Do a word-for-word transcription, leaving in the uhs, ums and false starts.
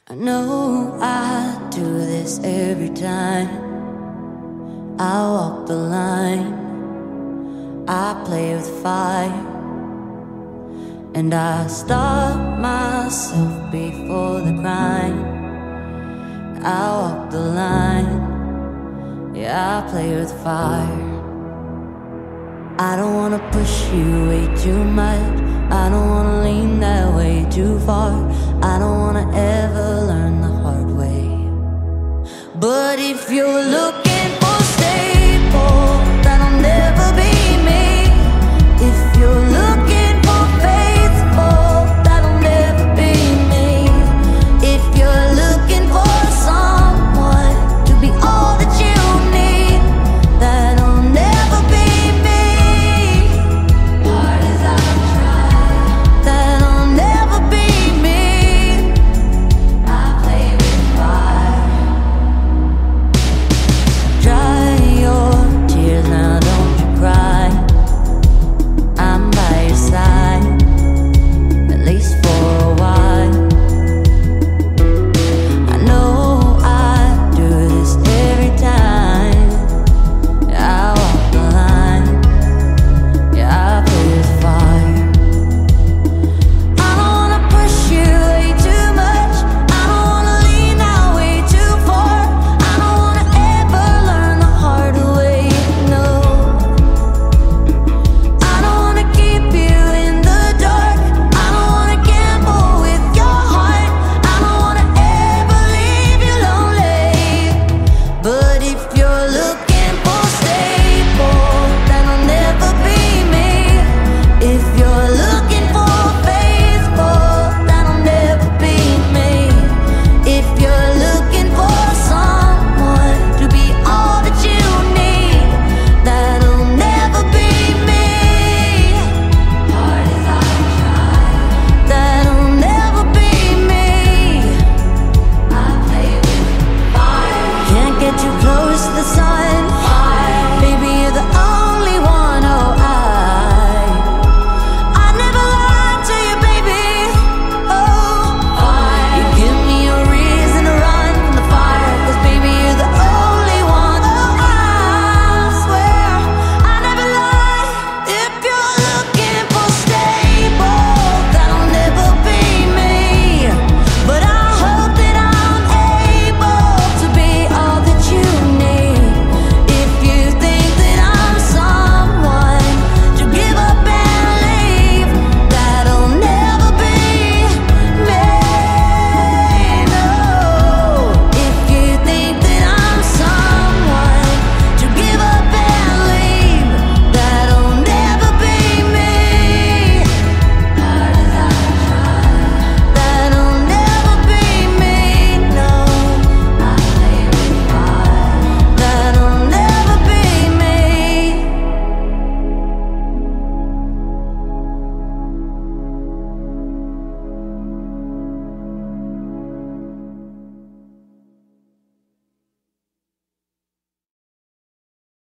I know I do this every time. I walk the line, I play with fire, and I stop myself before the crime. I walk the line, yeah, I play with fire. I don't wanna push you way too much, I don't wanna lean that way too far.